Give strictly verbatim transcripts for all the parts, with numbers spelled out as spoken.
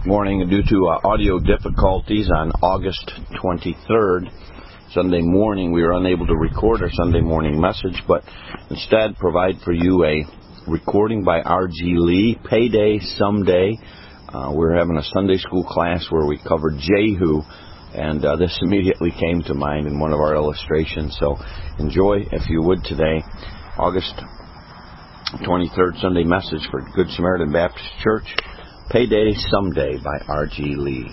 morning. Due to uh, audio difficulties on August twenty-third, Sunday morning, we were unable to record our Sunday morning message, but instead provide for you a recording by R G Lee, Payday Someday. Uh, we were having a Sunday school class where we covered Jehu, and uh, this immediately came to mind in one of our illustrations. So enjoy, if you would, today, August twenty-third Sunday message for Good Samaritan Baptist Church, Payday Someday by R G Lee.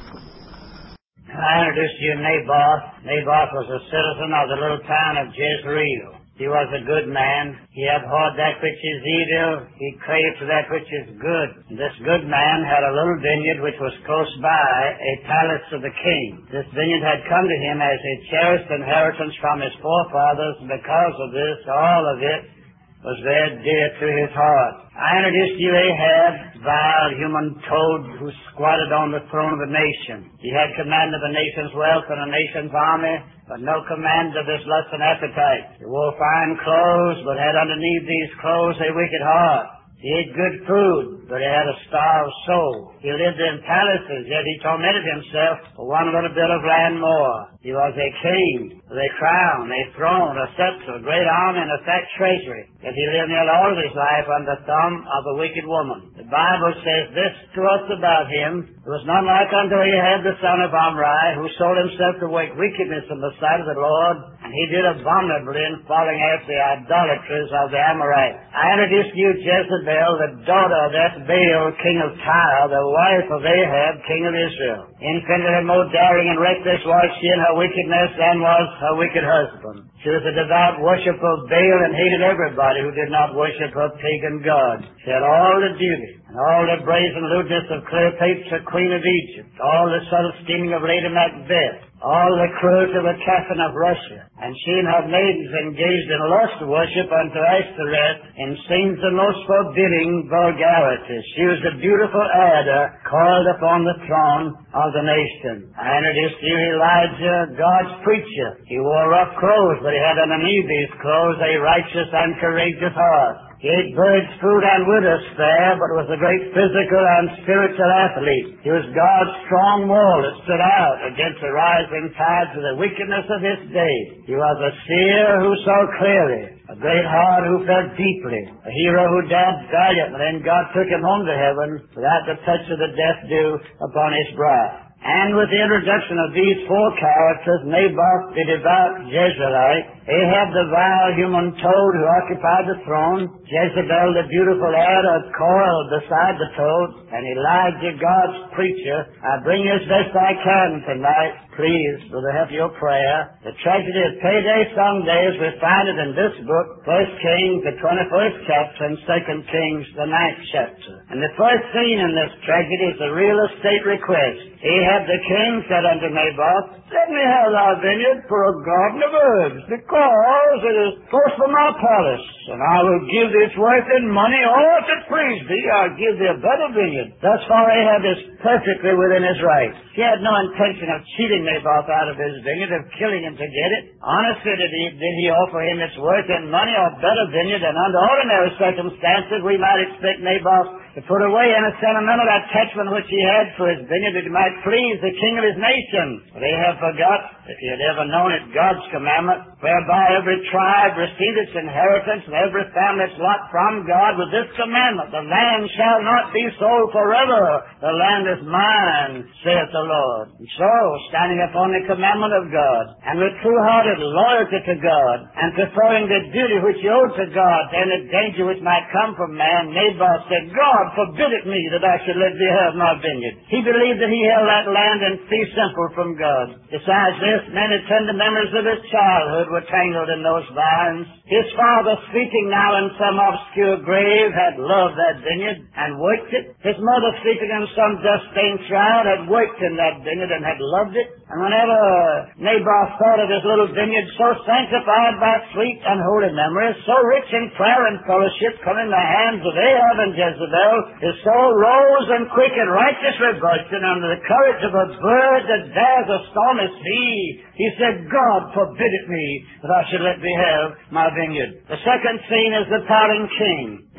I introduced you to Naboth. Naboth was a citizen of the little town of Jezreel. He was a good man. He abhorred that which is evil. He craved for that which is good. This good man had a little vineyard which was close by, a palace of the king. This vineyard had come to him as a cherished inheritance from his forefathers, and because of this, all of it was very dear to his heart. I introduced you Ahab, vile human toad who squatted on the throne of a nation. He had command of a nation's wealth and a nation's army, but no command of his lust and appetite. He wore fine clothes, but had underneath these clothes a wicked heart. He ate good food, but he had a starved soul. He lived in palaces, yet he tormented himself for one little bit of land more. He was a king with a crown, a throne, a scepter, a great army, and a fat treasury. Yet he lived nearly all of his life under the thumb of a wicked woman. The Bible says this to us about him: there was none like unto Ahab the son of Omri, who sold himself to work wickedness in the sight of the Lord, and he did abominably in following after the idolatries of the Amorites. I introduced you Jezebel, the daughter of that Baal, king of Tyre, the wife of Ahab, king of Israel. Infinitely more daring and reckless was she in her wickedness than was her wicked husband. She was a devout worshiper of Baal and hated everybody who did not worship her pagan god. She had all the beauty and all the brazen lewdness of Cleopatra, queen of Egypt, all the subtle scheming of Lady Macbeth, all the cruelty of the Catherine of Russia, and she and her maidens engaged in lust worship unto Ashtoreth in scenes the most forbidding vulgarities. She was the beautiful Ada called upon the throne of the nation. I introduced you Elijah, God's preacher. He wore rough clothes, but he had underneath these clothes a righteous and courageous heart. He ate birds' food and widow's fare, but was a great physical and spiritual athlete. He was God's strong wall that stood out against the rising tides of the wickedness of his day. He was a seer who saw clearly, a great heart who felt deeply, a hero who died valiantly, and God took him home to heaven without the touch of the death dew upon his brow. And with the introduction of these four characters, Naboth the devout Jezreelite, Ahab the vile human toad who occupied the throne, Jezebel the beautiful Ada coiled beside the toad, and Elijah God's preacher, I bring you as best I can tonight, please, with the help of your prayer, the tragedy of Payday Someday as we find it in this book, First Kings, the twenty-first chapter, and Second Kings, the ninth chapter. And the first scene in this tragedy is a real estate request. Ahab the king said unto Naboth, let me have thy vineyard for a garden of herbs, because it is close to my palace, and I will give thee its worth in money, or if it please thee, I'll give thee a better vineyard. Thus far Ahab is perfectly within his rights. He had no intention of cheating Naboth out of his vineyard, of killing him to get it. Honestly did he, did he offer him its worth in money or better vineyard, and under ordinary circumstances we might expect Naboth to put away any sentimental attachment which he had for his vineyard that he might please the king of his nation. But Ahab forgot, if he had ever known it, God's commandment, whereby every tribe received its inheritance and every family its lot from God with this commandment: the land shall not be sold forever. The land is mine, saith the Lord. And so, standing upon the commandment of God, and with true-hearted loyalty to God, and preferring the duty which he owed to God to any danger which might come from man, Naboth said, God forbid it me that I should let thee have my vineyard. He believed that he held that land in fee simple from God. Besides this, many tender memories of his childhood were tangled in those vines. His father, sleeping now in some obscure grave, had loved that vineyard and worked it. His mother, sleeping in some dust-stained shroud, had worked in that vineyard and had loved it. And whenever Naboth thought of his little vineyard, so sanctified by sweet and holy memories, so rich in prayer and fellowship, come in the hands of Ahab and Jezebel, his soul rose and quick and righteous revulsion under the courage of a bird that dares a stormy sea. He said, God forbid it me that I should let thee have my vineyard. The second scene is the pouting king.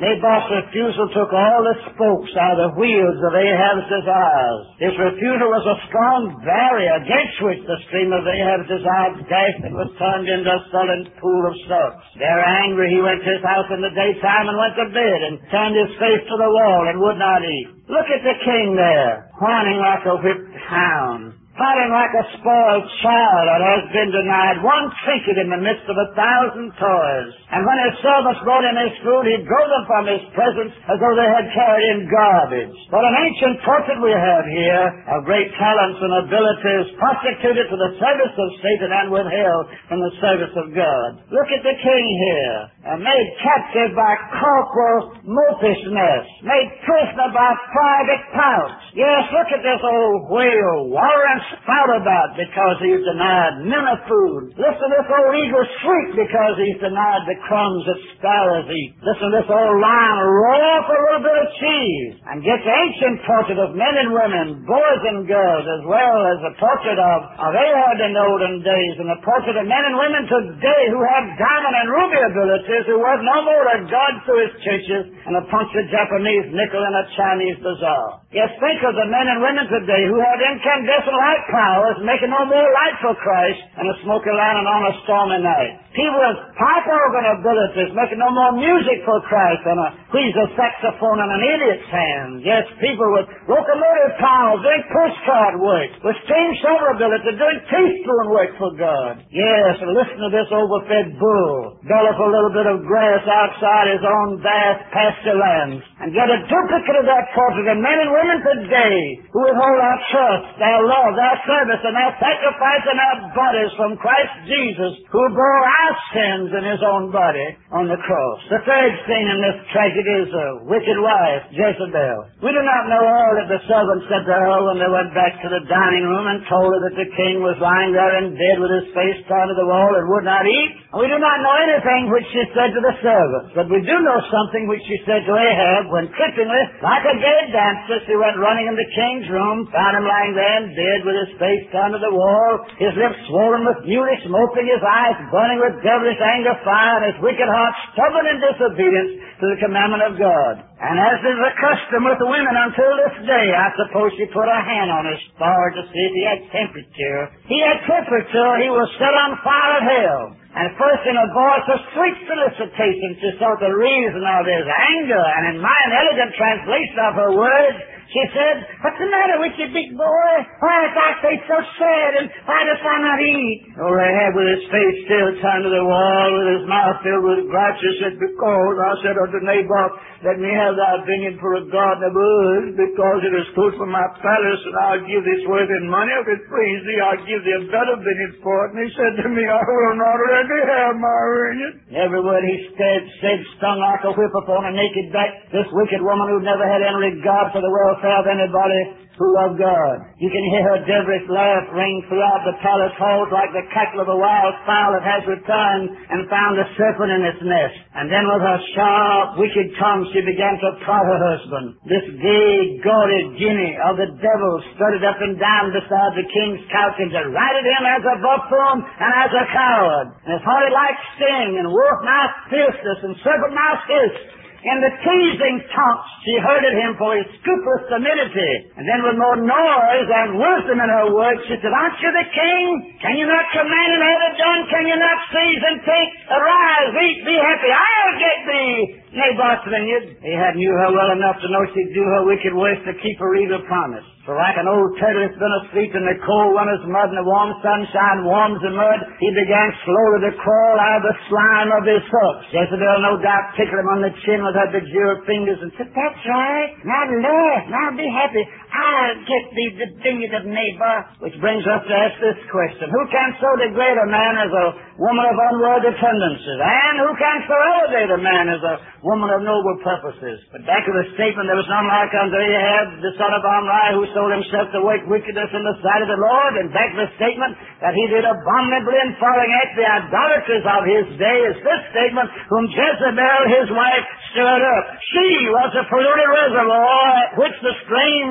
Naboth's refusal took all the spokes out of the wheels of Ahab's desires. His refusal was a strong barrier against which the stream of Ahab's desires dashed and was turned into a sullen pool of sucks. There angry, he went to his house in the daytime and went to bed and turned his face to the wall and would not eat. Look at the king there, whining like a whipped hound, fighting like a spoiled child that has been denied one trinket in the midst of a thousand toys. And when his servants brought him his food, he drove them from his presence as though they had carried in garbage. What an ancient portrait we have here of great talents and abilities prostituted to the service of Satan and withheld from the service of God. Look at the king here, and made captive by corporal mopishness, made prisoner by private pouts. Yes, look at this old whale warring spout about because he's denied men of food. Listen to this old eagle shriek because he's denied the crumbs that sparrows eat. Listen to this old lion roar for a little bit of cheese. And get the ancient portrait of men and women, boys and girls, as well as the portrait of, of Ahab in the olden days, and the portrait of men and women today who have diamond and ruby abilities, who work no more to God through his churches and a punch a Japanese nickel in a Chinese bazaar. Yes, think of the men and women today who have incandescent light powers, making no more light for Christ than a smoky lantern on a stormy night. People with pipe organ abilities, making no more music for Christ than a wheezer saxophone in an idiot's hand. Yes, people with locomotive powers doing pushcart work, with steam shovel ability doing teaspoon work for God. Yes, and listen to this overfed bull, bellow for a little bit of grass outside his own vast pasture lands, and get a duplicate of that portrait of men and women today who withhold our trust, their love, their service, and their sacrifice and their bodies from Christ Jesus, who bore our sins in his own body on the cross. The third scene in this tragedy is a wicked wife, Jezebel. We do not know all that the servants said to her when they went back to the dining room and told her that the king was lying there in bed with his face turned to the wall and would not eat. We do not know anything which she said to the servants, but we do know something which she said to Ahab when, trippingly, like a gay dancer, she went running in the king's room, found him lying there in bed with his face turned to the wall, his lips swollen with mulish smoking, his eyes burning with devilish anger fire, and his wicked heart stubborn in disobedience to the commandment of God. And as is the custom with women until this day, I suppose she put her hand on his forehead to see if he had temperature. He had temperature, he was set on fire of hell. And first in a voice of sweet solicitation she sought the reason of his anger, and in my inelegant translation of her words, she said, "What's the matter with you, big boy? Why is thy face so sad, and why dost thou not eat?" Oh, Ahab, with his face still turned to the wall, with his mouth filled with grudges, said, "Because I said unto Naboth, let me have thy vineyard for a garden of herbs, because it is food for my palace, and I'll give thee worth in money. If it please thee, I'll give thee a better vineyard for it." And he said to me, "I will not let thee have my vineyard." Every word he said, said stung like a whip upon a naked back. This wicked woman who never had any regard for the welfare of anybody who loved God. You can hear her devilish laugh ring throughout the palace halls like the cackle of a wild fowl that has returned and found a serpent in its nest. And then with her sharp, wicked tongue she began to prod her husband. This gay, gaudy jinny of the devil strutted up and down beside the king's couch and derided him as a buffoon and as a coward. And his hearty like sting and wolf-mouthed fierceness and serpent-mouthed hiss. In the teasing taunts, she herded him for his scrupulous timidity. And then with more noise and wisdom in her words, she said, "Aren't you the king? Can you not command and have it done? Can you not seize and take? Arise, eat, be happy. I'll get thee Naboth's vineyard." Ahab knew her well enough to know she'd do her wicked worst to keep her evil promise. So like an old turtle that's been asleep in the cold winter's mud and the warm sunshine warms the mud, he began slowly to crawl out of the slime of his hooks. Jezebel no doubt tickled him on the chin with her bejeweled fingers and said, "That's right. Now laugh. Now be happy. I'll get thee the vineyard of Naboth." Which brings us to ask this question. Who can so degrade a man as a woman of unworthy tendencies? And who can so elevate a man as a woman of noble purposes? But back to the statement, there was none like unto Ahab, the son of Omri, who sold himself to work wickedness in the sight of the Lord. And back to the statement that he did abominably in following after the idolaters of his day is this statement, whom Jezebel, his wife, stirred up. She was a polluted reservoir at which the streams of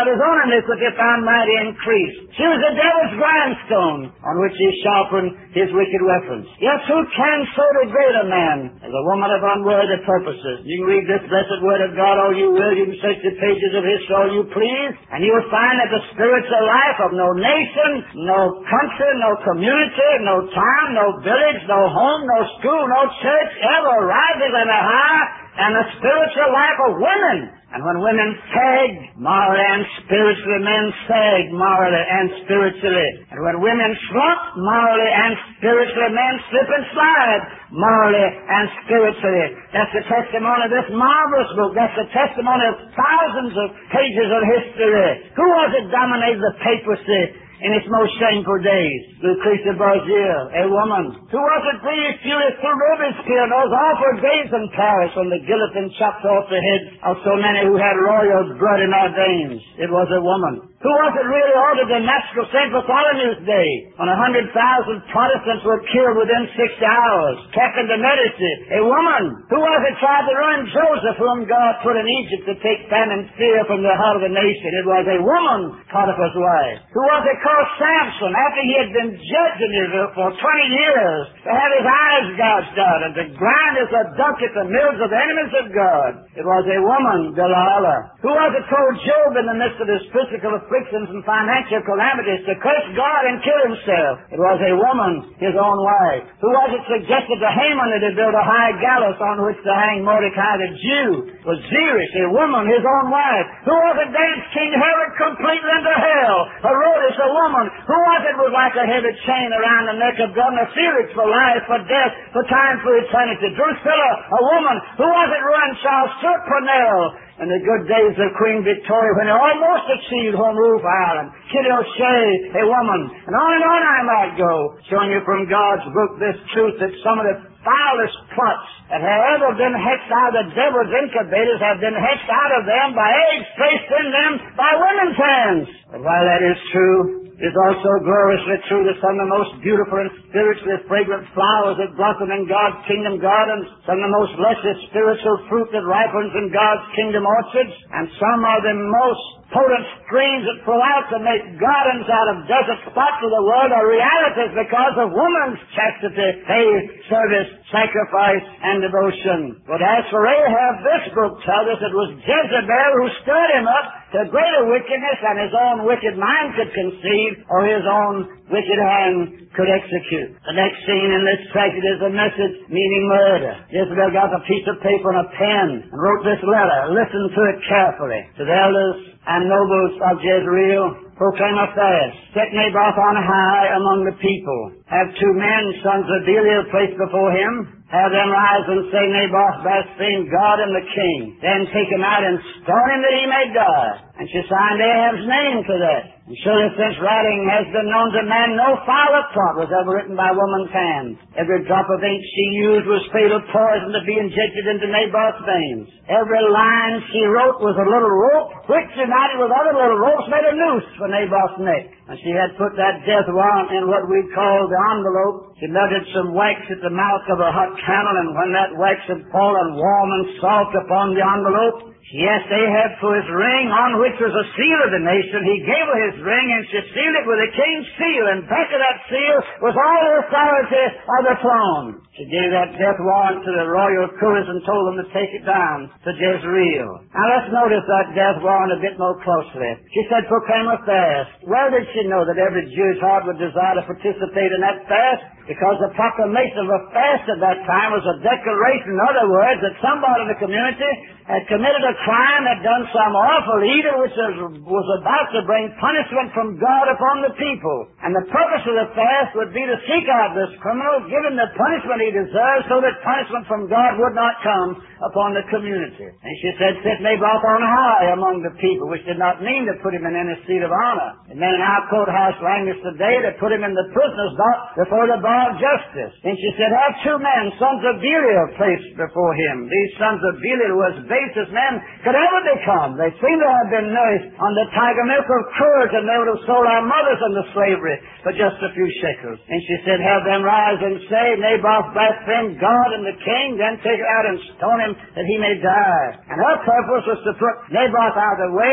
by his own iniquity found mighty increase. She was the devil's grindstone on which he sharpened his wicked weapons. Yes, who can so degrade a man as a woman of unworthy purposes? You can read this blessed word of God all you will. You can search the pages of history all you please, and you will find that the spiritual life of no nation, no country, no community, no town, no village, no home, no school, no church ever rises any higher than the spiritual life of women. And when women sag morally and spiritually, men sag morally and spiritually. And when women slump morally and spiritually, men slip and slide morally and spiritually. That's the testimony of this marvelous book. That's the testimony of thousands of pages of history. Who was it dominated the papacy in its most shameful days? Lucretia Borgia, a woman. Who was it breathed furious through Robespierre in those awful days in Paris when the guillotine chopped off the heads of so many who had royal blood in their veins? It was a woman. Who was it really ordered the massacre of Saint Bartholomew's Day when a hundred thousand Protestants were killed within sixty hours? Catherine de Medici, a woman. Who was it tried to ruin Joseph, whom God put in Egypt to take famine and fear from the heart of the nation? It was a woman, Potiphar's wife. Who was it called Samson, after he had been judging Israel for twenty years, to have his eyes gouged out and to grind as a donkey at the mills of the enemies of God? It was a woman, Delilah. Who was it told Job in the midst of his physical afflictions and financial calamities to curse God and kill himself? It was a woman, his own wife. Who was it suggested to Haman that he build a high gallows on which to hang Mordecai the Jew? It was Zeresh, a woman, his own wife. Who was it danced King Herod completely into hell? Herodias, a woman. Who was it was like a heavy chain around the neck of Governor Felix for life, for death, for time, for eternity? Drusilla, a woman. Who was it ruined Charles Sturt Parnell in the good days of Queen Victoria when they almost achieved Home Roof Island? Kitty O'Shea, a woman. And on and on I might go, showing you from God's book this truth that some of the foulest plots that have ever been hatched out of the devil's incubators have been hatched out of them by eggs placed in them by women's hands. But while that is true, it is also gloriously true that some of the most beautiful and spiritually fragrant flowers that blossom in God's kingdom gardens, some of the most luscious spiritual fruit that ripens in God's kingdom orchards, and some of the most potent streams that flow out to make gardens out of desert spots of the world are realities because of woman's chastity, faith, service, sacrifice, and devotion. But as for Ahab, this book tells us it was Jezebel who stirred him up to greater wickedness than his own wicked mind could conceive or his own wicked hand could execute. The next scene in this tragedy is a message meaning murder. Jezebel got a piece of paper and a pen and wrote this letter. Listen to it carefully. To the elders and nobles of Jezreel, proclaim a fast. Set Naboth on high among the people. Have two men, sons of Belial, placed before him. Have them rise and say, Naboth blasphemed God and the king. Then take him out and stone him that he may die. And she signed Ahab's name to that. And surely since writing has been known to man, no fouler plot was ever written by woman's hand. Every drop of ink she used was fatal poison to be injected into Naboth's veins. Every line she wrote was a little rope, which united with other little ropes made a noose for Naboth's neck. And she had put that death warrant in what we call the envelope. She melted some wax at the mouth of a hot candle, and when that wax had fallen warm and soft upon the envelope, she asked Ahab for his ring, on which was a seal of the nation. He gave her his ring, and she sealed it with a king's seal, and back of that seal was all the authority of the throne. She gave that death warrant to the royal couriers and told them to take it down to Jezreel. Now let's notice that death warrant a bit more closely. She said, proclaim a fast. Well did she know that every Jew's heart would desire to participate in that fast? Because the proclamation of a fast at that time was a declaration, in other words, that somebody in the community had committed a crime, had done some awful evil which was, was about to bring punishment from God upon the people. And the purpose of the fast would be to seek out this criminal, give him the punishment he deserves, so that punishment from God would not come upon the community. And she said, set Naboth on high among the people, which did not mean to put him in any seat of honor. And then in our courthouse language today, they put him in the prisoner's dock before the bar of justice. And she said, have two men, sons of Belial, placed before him. These sons of Belial were as base as men could ever become. They seem to have been nourished on the tiger milk of cruelty, and they would have sold our mothers into slavery for just a few shekels. And she said, have them rise and say, Naboth blasphemed God and the king, then take it out and stone him that he may die. And her purpose was to put Naboth out of the way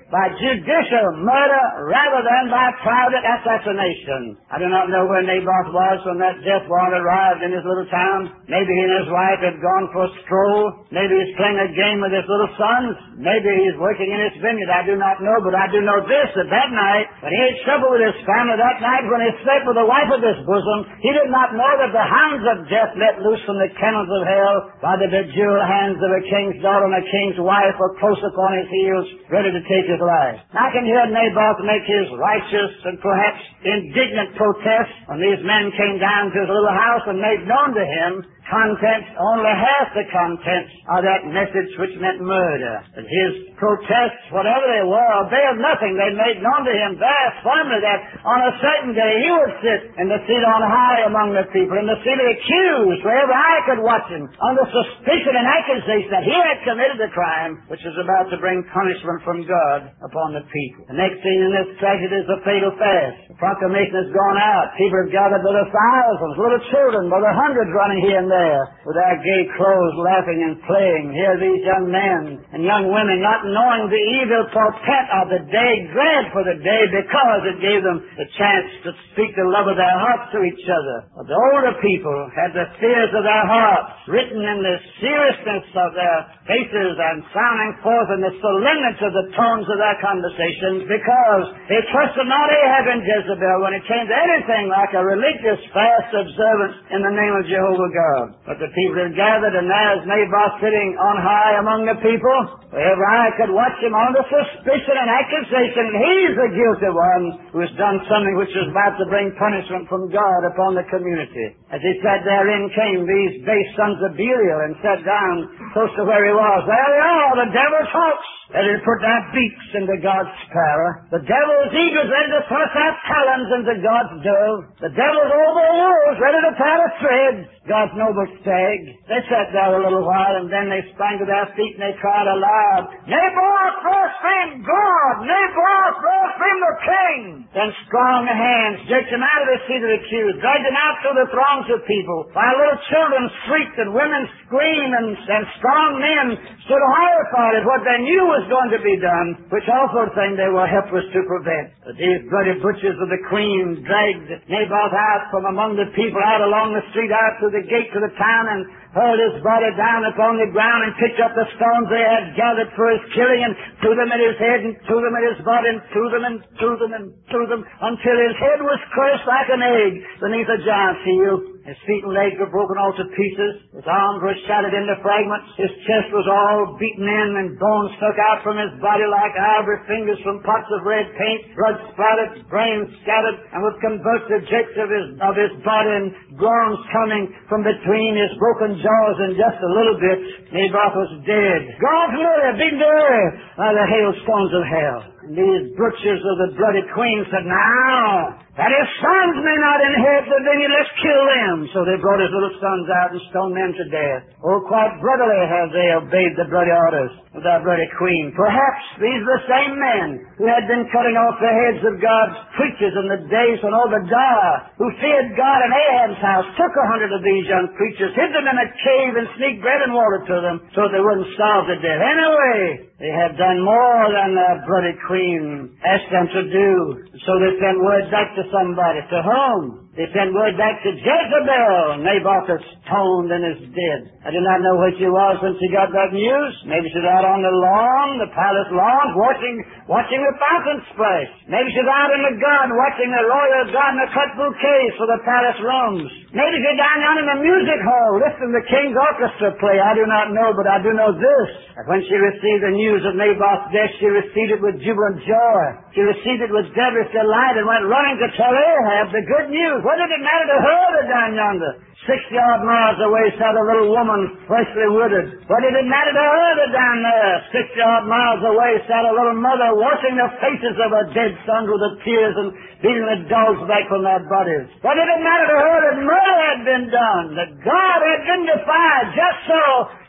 by judicial murder rather than by private assassination. I do not know where Naboth was when that death warrant arrived in his little town. Maybe he and his wife had gone for a stroll. Maybe he's playing a game with his little sons. Maybe he's working in his vineyard. I do not know, but I do know this, that that night, when he had trouble with his family, that night when he slept with the wife of his bosom, he did not know that the hounds of death let loose from the kennels of hell by the bejeweled hands of a king's daughter and a king's wife were close upon his heels, ready to take his life. I can hear Naboth make his righteous and perhaps indignant protest when these men came down to his little house and made known to him contents, only half the contents of that message which meant murder. But his protests, whatever they were, availed nothing. They made known to him very firmly that on a certain day he would sit in the seat on high among the people, in the seat of the accused, wherever I could watch him, under suspicion and accusation that he had committed the crime which is about to bring punishment from God upon the people. The next scene in this tragedy is the fatal fast. The proclamation has gone out. People have gathered by the thousands, little children by the hundreds running here and there with their gay clothes, laughing and playing. Here these young men and young women, not knowing the evil portent of the day, glad for the day because it gave them the chance to speak the love of their hearts to each other. But the older people had the fears of their hearts written in the seriousness of their faces and sounding forth in the solemnity of the tones of their conversations, because they trusted not Ahab and Jezebel when it came to anything like a religious fast observance in the name of Jehovah God. But the people had gathered, and there's Naboth sitting on high among the people. Wherever I could watch him under suspicion and accusation, and he's the guilty one who has done something which is about to bring punishment from God upon the community. As he sat therein came these base sons of Belial and sat down close to where he was. There they are, the devil's hawks, ready to put their beaks into God's sparrow. The devil's eagles ready to thrust their talons into God's dove. The devil's oval wolves ready to tie the threads, God's noble stag. They sat there a little while, and then they sprang to their feet and they cried aloud, Naboth, blaspheme God! Naboth, blaspheme the king! Then strong hands jerked him out of the seat of the accused, dragged him out through the throngs of people, while little children shrieked and women screamed, and, and strong men stood horrified at what they knew was going to be done, which awful thing they were helpless to prevent. But these bloody butchers of the queen dragged Naboth out from among the people, out along the street, out to the gate to the town, and hurled his body down upon the ground and picked up the stones they had gathered for his killing and threw them at his head and threw them at his body and threw them and threw them and threw them until his head was crushed like an egg beneath a giant's heel. His feet and legs were broken all to pieces. His arms were shattered into fragments. His chest was all beaten in and bones stuck out from his body like ivory fingers from pots of red paint. Blood splattered, brains scattered, and with convulsive jerks of his, of his body and groans coming from between his broken jaws in just a little bit. Naboth was dead. Gone to earth, beaten to earth by the hailstones of hell. And these butchers of the bloody queen said, now, that his sons may not inherit the vineyard, let's kill them. So they brought his little sons out and stoned them to death. Oh, quite brotherly have they obeyed the bloody orders of their bloody queen. Perhaps these are the same men who had been cutting off the heads of God's preachers in the days when Obadiah, who feared God in Ahab's house, took a hundred of these young preachers, hid them in a cave and sneaked bread and water to them so they wouldn't starve to death. Anyway, they have done more than their bloody queen asked them to do. So they sent word back to somebody. To whom? They sent word back to Jezebel. Naboth is stoned and is dead. I do not know where she was when she got that news. Maybe she's out on the lawn, the palace lawn, watching watching the fountain splash. Maybe she's out in the garden watching the royal gardener cut bouquets for the palace rooms. Maybe she's down down in the music hall listening to the king's orchestra play. I do not know, but I do know this. That when she received the news of Naboth's death, she received it with jubilant joy. She received it with devilish delight and went running to tell Ahab the good news. What did it matter to her that down yonder? Sixty-odd miles away sat a little woman, freshly withered. What did it matter to her that down there? Sixty-odd miles away sat a little mother washing the faces of her dead sons with her tears and beating the dogs back from their bodies. What did it matter to her that murder had been done, that God had been defied? Just so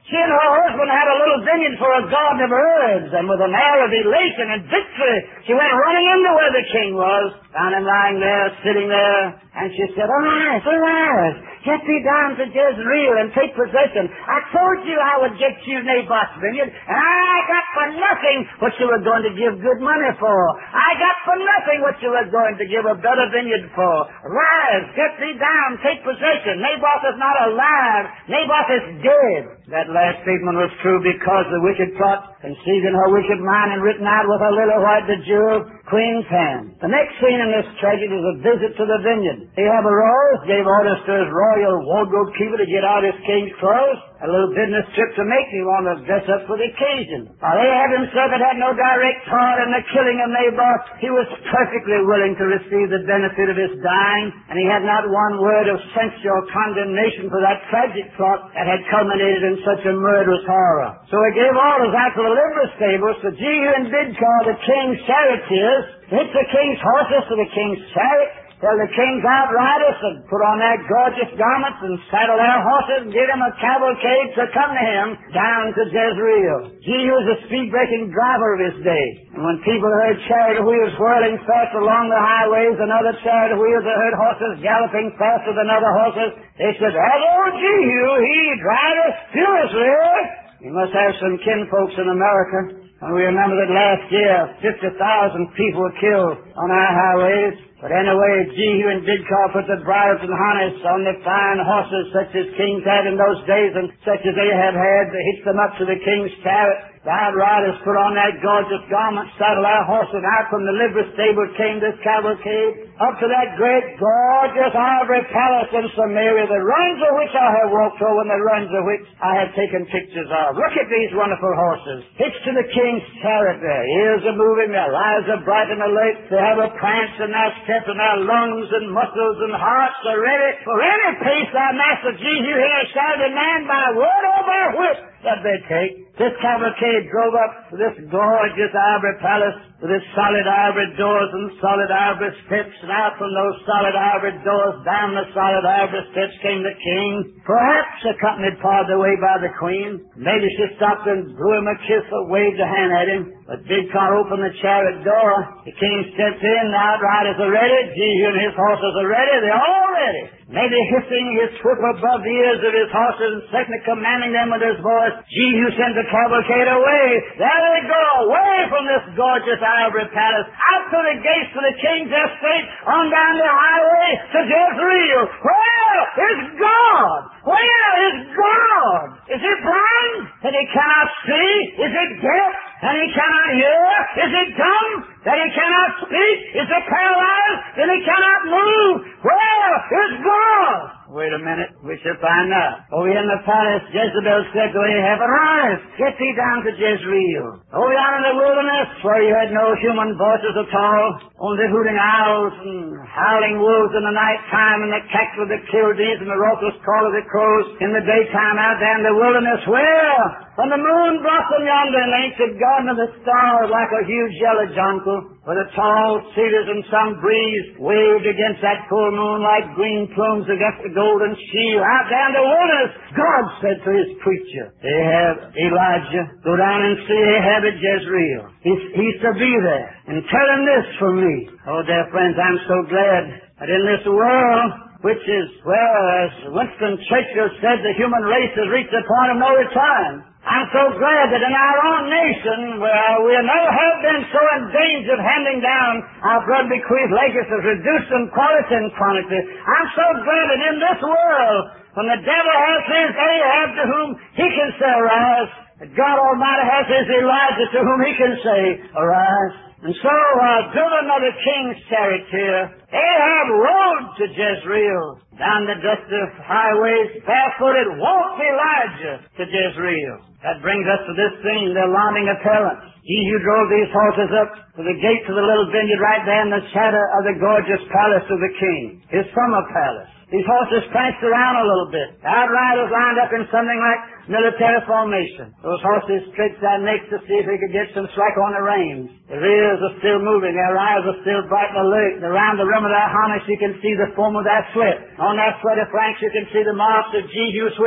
She and her husband had a little vineyard for a garden of herbs, and with an air of elation and victory, she went running into where the king was, found him lying there, sitting there, and she said, "Arise, arise, get thee down to Jezreel and take possession. I told you I would get you Naboth's vineyard, and I got for nothing what you were going to give good money for. I got for nothing what you were going to give a better vineyard for. Rise, get thee down, take possession. Naboth is not alive. Naboth is dead." That last statement was true because the wicked plot conceived in her wicked mind and written out with her little white the jewel queen's hand. The next scene in this tragedy is a visit to the vineyard. Ahab arose, gave orders to his royal wardrobe keeper to get out his king's clothes. A little business trip to make me want to dress up for the occasion. While Ahab himself had had no direct part in the killing of Naboth, he was perfectly willing to receive the benefit of his dying, and he had not one word of censure or condemnation for that tragic plot that had culminated in such a murderous horror. So he gave orders out to the livery stables to Jehu and Bidkar, the king's charioteers, to hitch the king's horses to the king's chariot, tell the king's outriders to put on their gorgeous garments and saddle their horses and give them a cavalcade to come to him down to Jezreel. Jehu was a speed-breaking driver of his day, and when people heard chariot wheels whirling fast along the highways and other chariot wheels that heard horses galloping faster than other horses, they said, "Hello, Jehu, he driveth furiously." He must have some kinfolks in America. And we remember that last year, fifty thousand people were killed on our highways. But anyway, Jehu and Bidkar put the bridles and harness on the fine horses such as kings had in those days and such as they have had. They hitched them up to the king's chariot. The outriders put on that gorgeous garment, saddled our horses, and out from the livery stable came this cavalcade up to that great gorgeous ivory palace in Samaria, the ruins of which I have walked over and the ruins of which I have taken pictures of. Look at these wonderful horses, hitched to the king's chariot. Their ears are moving, their eyes are bright and alert. They have a prance in their step, and their lungs and muscles and hearts are ready for any pace our master Jehu here shall demand by word or by whip that they take. This cavalcade drove up to this gorgeous ivory palace with its solid ivory doors and solid ivory steps, and out from those solid ivory doors, down the solid ivory steps came the king, perhaps accompanied part of the way by the queen. Maybe she stopped and blew him a kiss or waved a hand at him. But Bidkar opened the chariot door. The king steps in, the outriders are ready, Jehu and his horses are ready, they're all ready. Maybe hissing his whip above the ears of his horses and suddenly commanding them with his voice, Jehu sent the cavalcade away. There they go, away from this gorgeous ivory palace, out to the gates of the king's estate, on down the highway to Jezreel. Where is God? Where is God? Is he blind that he cannot see? Is he deaf and he cannot hear? Is he dumb that he cannot speak? Is he paralyzed that he cannot move? Where is God? Wait a minute, we shall find out. Over in the palace, Jezebel said to Ahab, "Arise, get thee down to Jezreel." Over yonder in the wilderness, where you had no human voices at all, only hooting owls and howling wolves in the night time, and the cackle of the killdees and the raucous call of the crows in the daytime out there in the wilderness, where when the moon blossomed yonder in the ancient garden of the stars like a huge yellow jonquil, where the tall cedars in some breeze waved against that full moon like green plumes against the golden shield, out there in the wilderness, God said to his preacher, Ahab, Elijah, go down and see Ahab at Jezreel. He's, he's to be there. And tell him this from me. Oh, dear friends, I'm so glad that in this world, which is, well, as Winston Churchill said, the human race has reached a point of no return. I'm so glad that in our own nation, where we never have been so in danger of handing down our blood-bequeathed legacies, reduced in quality and quantity, I'm so glad that in this world, when the devil has his Ahab to whom he can say, "Arise," that God Almighty has his Elijah to whom he can say, "Arise." And so, uh, build another king's chariot here. Ahab rode to Jezreel. Down the dusty highways, barefooted, walked Elijah to Jezreel. That brings us to this scene, the alarming appearance. Jehu drove these horses up to the gates of the little vineyard right there in the shadow of the gorgeous palace of the king, his summer palace. These horses pranced around a little bit. The outriders lined up in something like military formation. Those horses stretched their necks to see if they could get some slack on the reins. Their ears are still moving. Their eyes are still bright and alert. And around the rim of their harness you can see the foam of their sweat. On their sweaty flanks you can see the marks of Jehu's whip.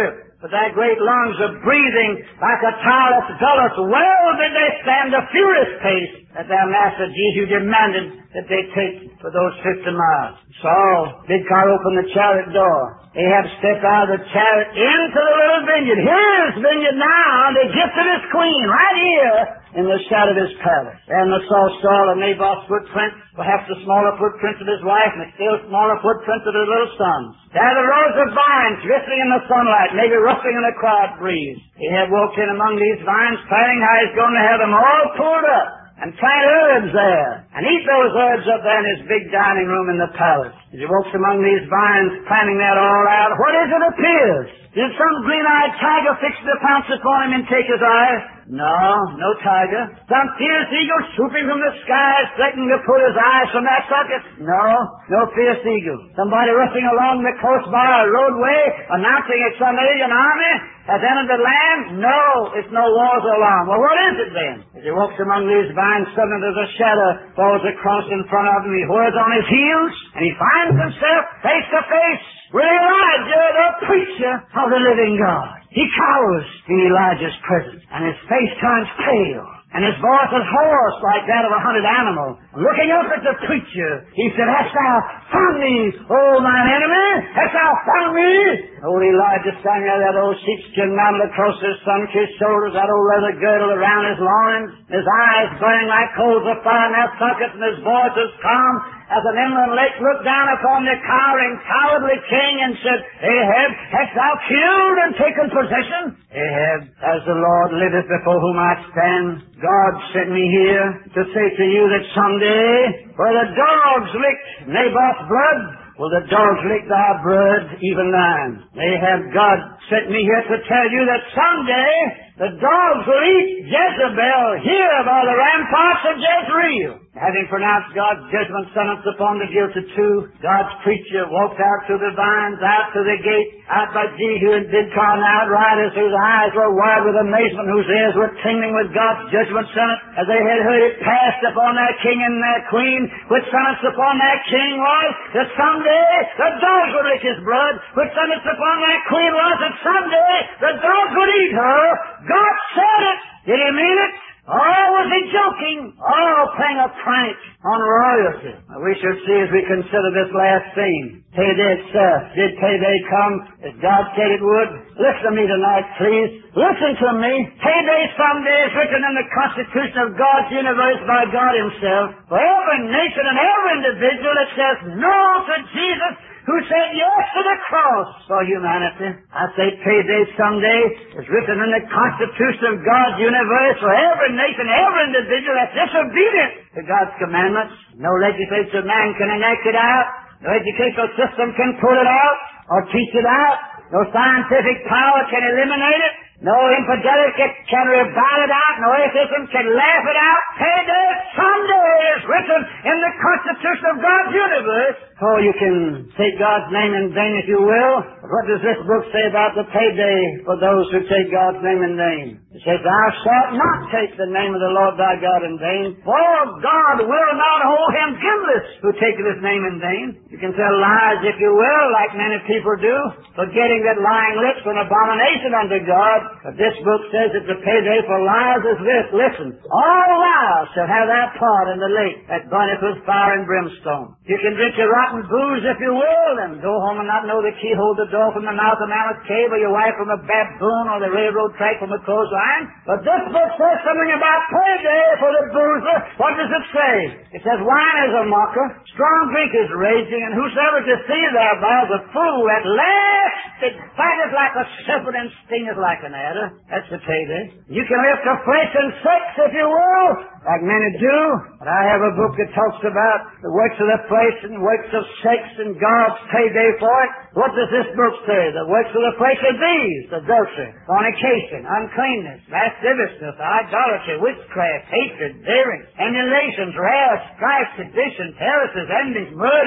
with their great lungs of breathing like a tireless gullus, well did they stand the furious pace that their master Jesus demanded that they take for those fifty miles. Saul, big car, opened the chariot door. Ahab stepped out of the chariot into the little vineyard. Here's vineyard now, the gift of his queen, right here in the shadow of his palace. And the Saul saw the Naboth's footprints, perhaps the smaller footprints of his wife, and the still smaller footprints of his little sons. There the rows of vines glistening in the sunlight, maybe rustling in the quiet breeze. Ahab walked in among these vines, planning how he's going to have them all pulled up and plant herbs there, and eat those herbs up there in his big dining room in the palace. As he walks among these vines, planning that all out, what is it appears? Is some green-eyed tiger fixing to pounce upon him and take his eye? No, no tiger. Some fierce eagle swooping from the skies, threatening to pull his eyes from that socket? No, no fierce eagle. Somebody rushing along the coast by a roadway, announcing that some alien army has entered the land? No, it's no war's alarm. Well, what is it then? As he walks among these vines, suddenly there's a shadow falls across in front of him. He whirls on his heels, and he finds himself face to face with Elijah, the preacher of the living God. He cowers in Elijah's presence, and his face turns pale, and his voice is hoarse like that of a hunted animal. Looking up at the preacher, he said, "Hast thou found me, O mine enemy? Hast thou found me?" Old Elijah standing there, that old sheepskin mantle across his sun-kissed shoulders, that old leather girdle around his loins, his eyes burning like coals of fire in their sockets, and his voice as calm as an inland lake, looked down upon the cowering, cowardly king and said, "Ahab, hast thou killed and taken possession?" "Ahab, as the Lord liveth before whom I stand, God sent me here to say to you that someday, where the dogs licked Naboth's blood, will the dogs lick thy blood, even thine. Ahab, God sent me here to tell you that someday the dogs will eat Jezebel here by the ramparts of Jezreel." Having pronounced God's judgment sentence upon the guilty two, God's preacher walked out through the vines, out to the gate, out by Jehu and Bidkar, and outriders whose eyes were wide with amazement, whose ears were tingling with God's judgment sentence, as they had heard it passed upon their king and their queen, which sentence upon their king was that someday the dogs would lick his blood, which sentence upon their queen was that someday the dogs would eat her. God said it. Did he mean it? Or was he joking? Or playing a prank on royalty? We should see as we consider this last theme. Payday itself. Did payday come as God said it would? Listen to me tonight, please. Listen to me. Payday someday is written in the Constitution of God's universe by God himself. For every nation and every individual that says no to Jesus, who said yes to the cross for humanity. I say payday someday is written in the Constitution of God's universe for every nation, every individual that's disobedient to God's commandments. No legislative man can enact it out. No educational system can pull it out or teach it out. No scientific power can eliminate it. No infidelity can revive it out. No atheism can laugh it out. Payday someday is written in the Constitution of God's universe. So you can take God's name in vain if you will. But what does this book say about the payday for those who take God's name in vain? It says, "Thou shalt not take the name of the Lord thy God in vain, for God will not hold him guiltless who taketh his name in vain." You can tell lies if you will, like many people do, forgetting that lying lips are an abomination unto God. But this book says that the payday for lies is this. Listen, all lies shall have their part in the lake that burneth with fire and brimstone. You can drink your rotten booze if you will, and go home and not know the keyhole to the door from the mouth of Mammoth Cave, or your wife from a baboon, or the railroad track from a clothesline. But this book says something about payday for the boozer. What does it say? It says, "Wine is a mocker, strong drink is raging, and whosoever deceived thereby is a fool. At last it biteth like a serpent and stingeth like an adder." That's the payday. You can lift a flesh and sex if you will, like many do. But I have a book that talks about the works of the flesh and works of sex and God's payday for it. What does this book say? The works of the flesh are these: adultery, fornication, uncleanness, lasciviousness, idolatry, witchcraft, hatred, daring, emulations, wrath, strife, sedition, heresies, envies, murders,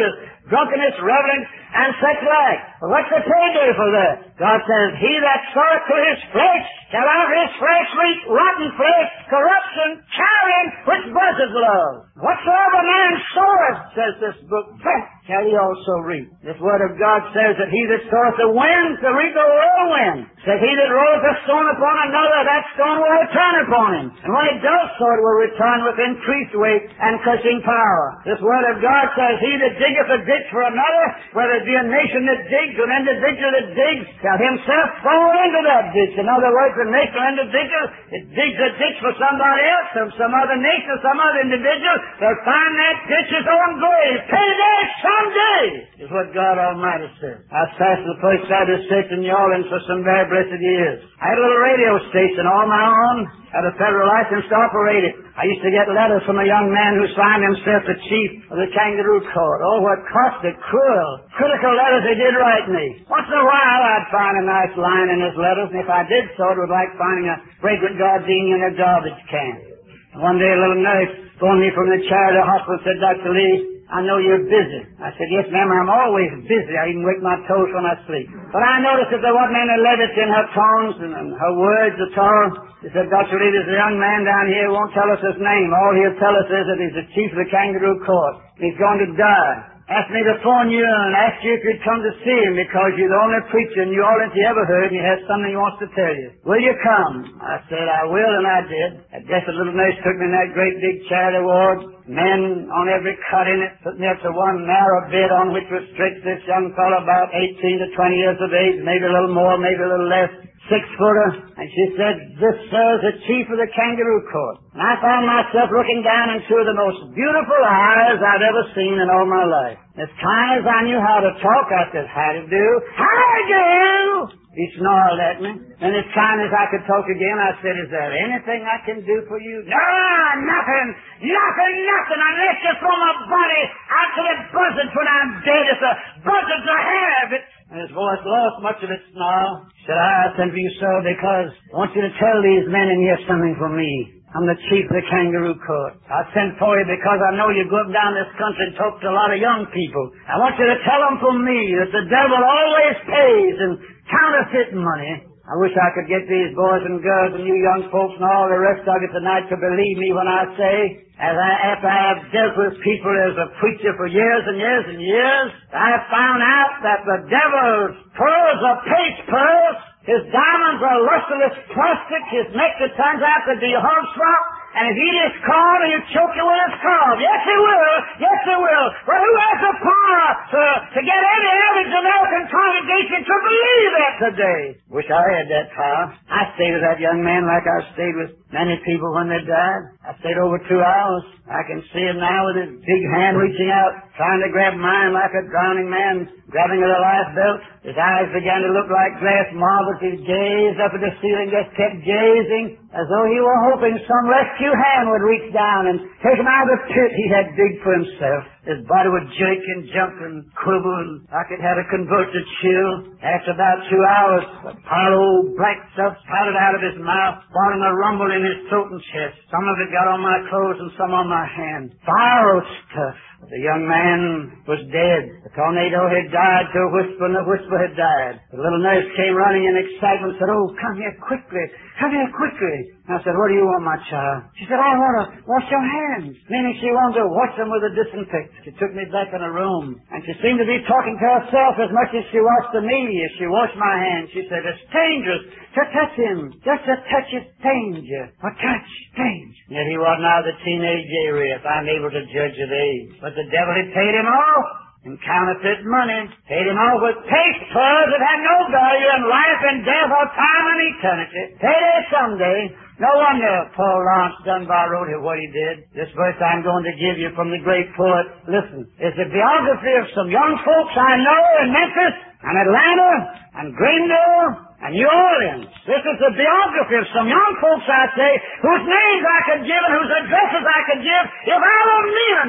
drunkenness, reveling, and such like. But what's the payday for that? God says, he that soweth to his flesh shall out of his flesh reap rotten flesh, corruption, carrion, which buzzeth love. Whatsoever man soweth, says this book, that shall he also reap. This word of God says that he that soweth the wind shall reap the whirlwind. Says he that rolleth a stone upon another, that stone will return upon him. And when it does so, it will return with increased weight and crushing power. This word of God says, he that diggeth a ditch for another, whether it be a nation that digs or an individual that digs, shall himself fall into that ditch. In other words, a nation or individual that digs a ditch for somebody else, from some other nation or some other individual, they'll find that ditch his own grave. Payday someday, is what God Almighty says. I pastored the First Baptist Church in New Orleans for some very blessed years. I had a little radio station all my own, had a federal license to operate it. I used to get letters from a young man who signed himself the chief of the Kangaroo Court. Oh, what caustic, cruel, critical letters he did write me. Once in a while, I'd find a nice line in his letters, and if I did so, it was like finding a fragrant gardenia in a garbage can. And one day, a little nurse phoned me from the Charity Hospital and said, Doctor Lee, I know you're busy. I said, yes, ma'am, I'm always busy. I even wake my toes when I sleep. But I noticed that there wasn't any levity in her tones and, and her words at all. She said, Doctor Lee, there's a young man down here who won't tell us his name. All he'll tell us is that he's the chief of the Kangaroo Court. He's going to die. Asked me to phone you and ask you if you'd come to see him because you're the only preacher in New Orleans he ever heard and he has something he wants to tell you. Will you come? I said, I will, and I did. I guess the little nurse took me in that great big charity ward. Men on every cot in it, put me up to one narrow bed on which was stretched this young fellow about eighteen to twenty years of age, maybe a little more, maybe a little less. Six-footer, and she said, this, sir, is the chief of the Kangaroo Court. And I found myself looking down into the most beautiful eyes I'd ever seen in all my life. As kind as I knew how to talk, I said, how do you do? How do you do? He snarled at me. And as kind as I could talk again, I said, is there anything I can do for you? No, nothing, nothing, nothing, unless you throw my body out to the buzzards when I'm dead. If the buzzards will have it. And his voice lost much of its snarl. He said, I sent for you, sir, because I want you to tell these men in here something from me. I'm the chief of the Kangaroo Court. I sent for you because I know you go up down this country and talk to a lot of young people. I want you to tell them from me that the devil always pays in counterfeit money. I wish I could get these boys and girls and you young folks and all the rest of you tonight to believe me when I say, as I, after I have dealt with people as a preacher for years and years and years, I have found out that the devil's pearls are paste pearls, his diamonds are lustreless plastic, his nectar turns out to be horserop, and if he eat his corn, he'll choke you with his corn. Yes, he will. Yes, he will. But who has the power to, to get any average American congregation to believe that today? Wish I had that power. I stayed with that young man like I stayed with many people when they died. I stayed over two hours. I can see him now with his big hand reaching out, trying to grab mine like a drowning man grabbing at a life belt. His eyes began to look like glass marbles. He gazed up at the ceiling, just kept gazing, as though he were hoping some rescue hand would reach down and take him out of the pit he had digged for himself. His body would jerk and jump and quiver, and like it had a convulsive chill. After about two hours, a pile of old black stuff spouted out of his mouth, starting a rumble in his throat and chest. Some of it got on my clothes and some on my hands. Foul stuff. The young man was dead. The tornado had died to a whisper, and the whisper had died. The little nurse came running in excitement and said, oh, come here quickly. Come here quickly. I said, what do you want, my child? She said, oh, I want to wash your hands. Meaning she wanted to wash them with a disinfectant. She took me back in a room, and she seemed to be talking to herself as much as she was to me as she washed my hands. She said, it's dangerous to touch him. Just a touch is danger. A touch, danger. Yet he wasn't out of the teenage area, if I'm able to judge of age. But the devil had paid him off in counterfeit money, paid him off with paste pearls that had no value in life and death or time and eternity. Payday someday. No wonder Paul Laurence Dunbar wrote what he did. This verse I'm going to give you from the great poet. Listen, it's a biography of some young folks I know in Memphis and Atlanta and Greenville and New Orleans. This is the biography of some young folks, I say, whose names I could give and whose addresses I could give if I were mean enough.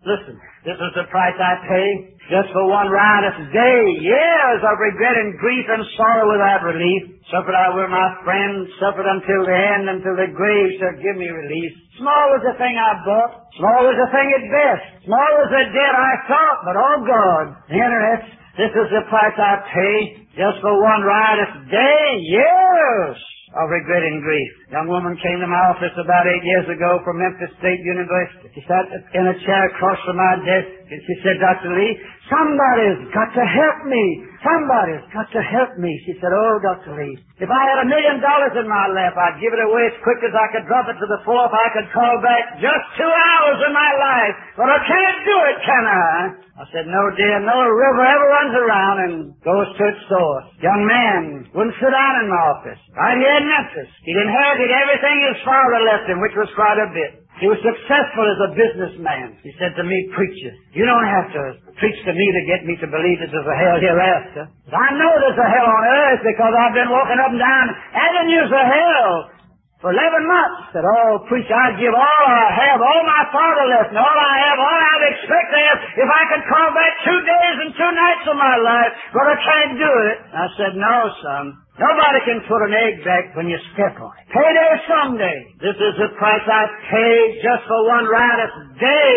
Listen, this is the price I pay just for one riotous day. Years of regret and grief and sorrow without relief. Suffered I with my friends, suffered until the end, until the grave shall give me release. Small was the thing I bought, small was the thing at best, small was the debt I thought, but oh God, the internet, this is the price I pay just for one riotous day. Years of regret and grief. A young woman came to my office about eight years ago from Memphis State University. She sat in a chair across from my desk, and she said, Doctor Lee, somebody's got to help me. Somebody's got to help me. She said, oh, Doctor Lee, if I had a million dollars in my lap, I'd give it away as quick as I could drop it to the floor if I could call back just two hours of my life. But I can't do it, can I? I said, no, dear, no river ever runs around and goes to its source. Young man wouldn't sit down in my office. Right here in Memphis. He'd inherited everything his father left him, which was quite a bit. He was successful as a businessman. He said to me, preacher, you don't have to preach to me to get me to believe that there's a hell hereafter. I know there's a hell on earth because I've been walking up and down avenues of hell for eleven months. Said, oh, preacher, I'd give all I have, all my father left, and all I have, all I'd expect to have, if I could call back two days and two nights of my life, but I can't do it. I said, no, son. Nobody can put an egg back when you step on it. Payday someday. This is the price I paid just for one riotous day.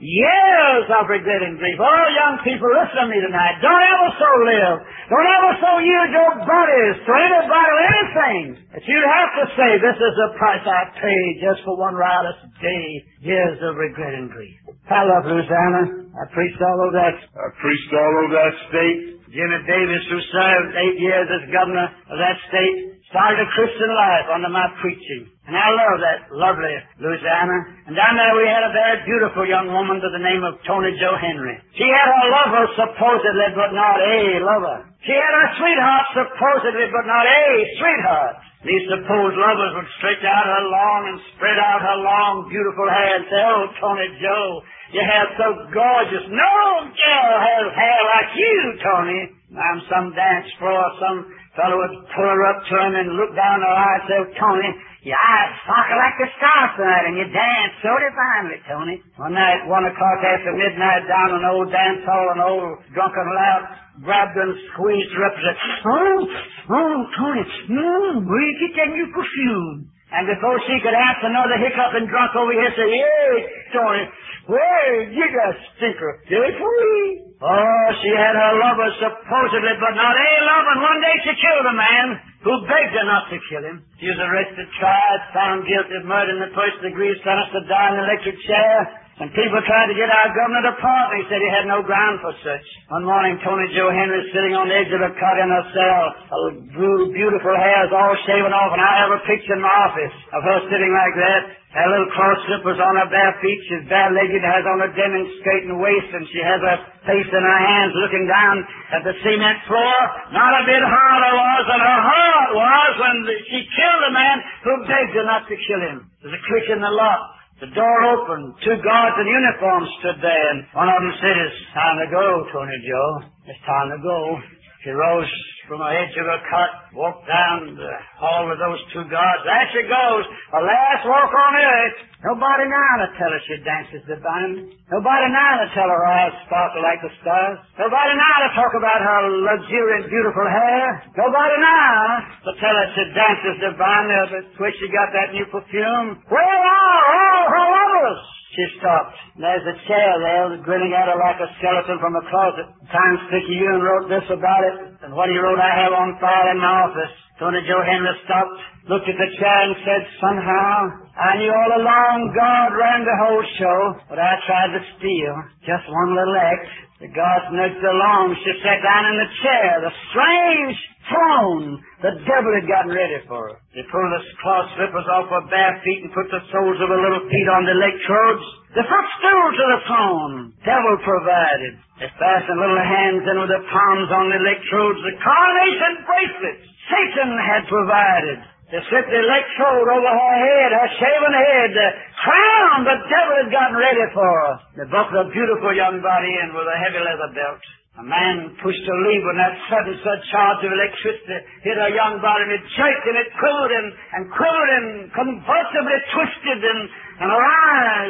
Years of regret and grief. Oh, young people, listen to me tonight. Don't ever so live. Don't ever so use your bodies to anybody or anything that you'd have to say, this is the price I paid just for one riotous day. Years of regret and grief. I love Louisiana. I preached all over that. I preached all over that state. Jimmy Davis, who served eight years as governor of that state, started a Christian life under my preaching. And I love that lovely Louisiana. And down there we had a very beautiful young woman by the name of Tony Jo Henry. She had her lover supposedly, but not a lover. She had her sweetheart supposedly, but not a sweetheart. These supposed lovers would stretch out her long and spread out her long, beautiful hair and say, oh, Tony Jo, your hair's so gorgeous. No girl has hair like you, Tony. I'm some dance floor, some fellow would pull her up to him and look down her eye and say, oh, Tony, your eyes sparkle like the stars tonight, and you dance so divinely, Tony. One night, one o'clock after midnight, down an old dance hall, an old drunken lout grabbed her and squeezed her up and said, oh, oh, Tony, mm, where you get that new perfume? And before she could answer, another hiccup and drunk over here said, hey, Tony, well, you got a stinker. Did it for me? Oh, she had her lover supposedly, but not a lover. And one day she killed a man who begged her not to kill him. She was arrested, tried, found guilty of murder in the first degree, sentenced to die in an electric chair. And people tried to get our governor to pardon. He said he had no ground for such. One morning, Tony Jo Henry sitting on the edge of a cot in her cell, her blue, beautiful hairs all shaven off, and I have a picture in my office of her sitting like that. Her little cloth slippers on her bare feet. She's bare-legged, has on a denim skirt and waist, and she has her face in her hands looking down at the cement floor. Not a bit harder was than her heart was when she killed a man who begged her not to kill him. There's a click in the lock. The door opened. Two guards in uniform stood there, and one of them said, it's time to go, Tony Jo. It's time to go. She rose from the edge of her cot, walked down the hall with those two guards. There she goes, her last walk on earth. Nobody now to tell her she dances divine. Nobody now to tell her eyes sparkle like the stars. Nobody now to talk about her luxuriant, beautiful hair. Nobody now to tell her she dances divine. That's where she got that new perfume. Where are all her lovers? She stopped. There's a chair there, grinning at her like a skeleton from a closet. Times Picayune wrote this about it, and what he wrote I have on file in my office. Tony Jo Henry stopped, looked at the chair and said, somehow, I knew all along God ran the whole show, but I tried to steal just one little act. The guards nudged her along. She sat down in the chair, the strange throne the devil had gotten ready for her. They pulled the cloth slippers off her bare feet and put the soles of her little feet on the electrodes. The footstool to the throne. Devil provided. They fastened little hands in with the palms on the electrodes. The coronation bracelets Satan had provided. They slipped the electrode over her head, her shaven head, the crown the devil had gotten ready for her. They buckled a beautiful young body in with a heavy leather belt. A man pushed her lever, and that sudden surcharge of electricity hit her young body, and it jerked, and it quivered, and, and quivered, and convulsively twisted, and, and her eyes